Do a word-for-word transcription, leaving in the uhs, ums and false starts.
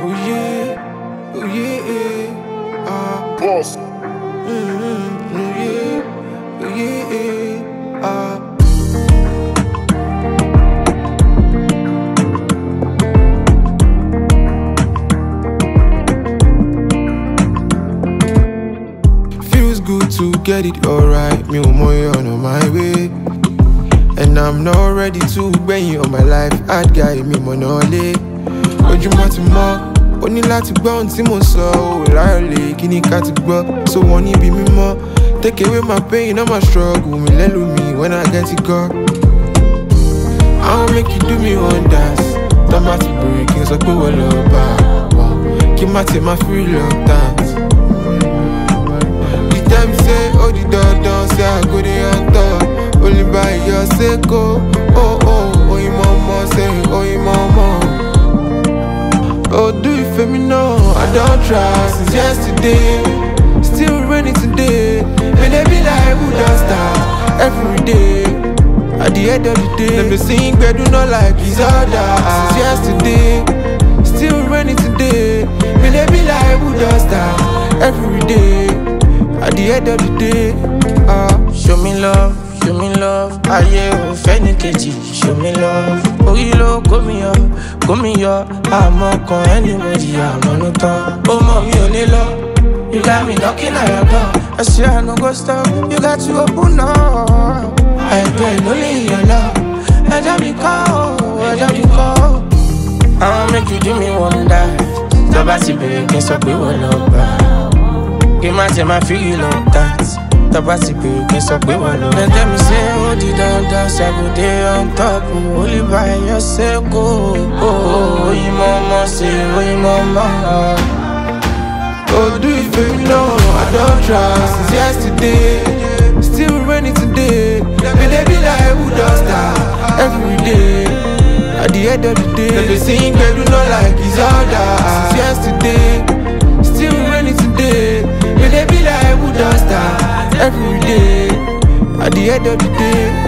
Oh yeah, oh yeah, ah. Boss. Mm-hmm. Oh yeah, oh yeah, ah. Feels good to get it alright. Me more on my way. And I'm not ready to bring you on my life. I'd guide me more knowledge. Would you want to more? Only like to go on Timon so lively. Kini cat to grow. So one be me more. Take away my pain and my struggle. Me let me when I get it go. I'll make you do me wonders. Don't have to break so go all over. Keep my take my free love dance. The time say oh the door don't say I go there on top. Only by your sake, oh, oh, oh, oh, you mama say, oh, you mama. Oh, do you feel me now? I don't try since yesterday. Still raining today. May they be like who don't start every day. At the end of the day, let me sing, but do not like his other. Since yesterday, still raining today. May they be like who don't start every day. At the end of the day, ah, uh, show me love. Show me love, aye o fẹ́ni kejì. Show me love, orí ló kó mi yọ, kó mi yọ. Àmọ́ kan anybody, àmọ́ ló tán. Ó mọ̀ mi ò lè lọ, you got me knocking at your door. I swear I no go stop, you got to open up. Àìpẹ́ ló lè yọ lọ, ẹjọ́ mi kọ́ o, ẹjọ́ mi kọ́ o. I wan make you do me wonder. Tọ́ba ti bèrè kí n sọ pé wọ́n lọ gbà. Kí n má tẹ̀ máa feel like that. Tọ́ba ti bèrè kí n sọ pé wọ́n lọ. Dem tell me say ó di dandan ṣe go dey on top. Only by your sake o. Oyin mọ́mọ́ ṣe oyin mọ́mọ́. Oh, do you feel me now? I don't try since yesterday. Still raining today. May they be like who does that every day. At the end of the day, let me sing, but do not like his other. Since yesterday, still raining today. May they be like who does that every day. At the end of the day.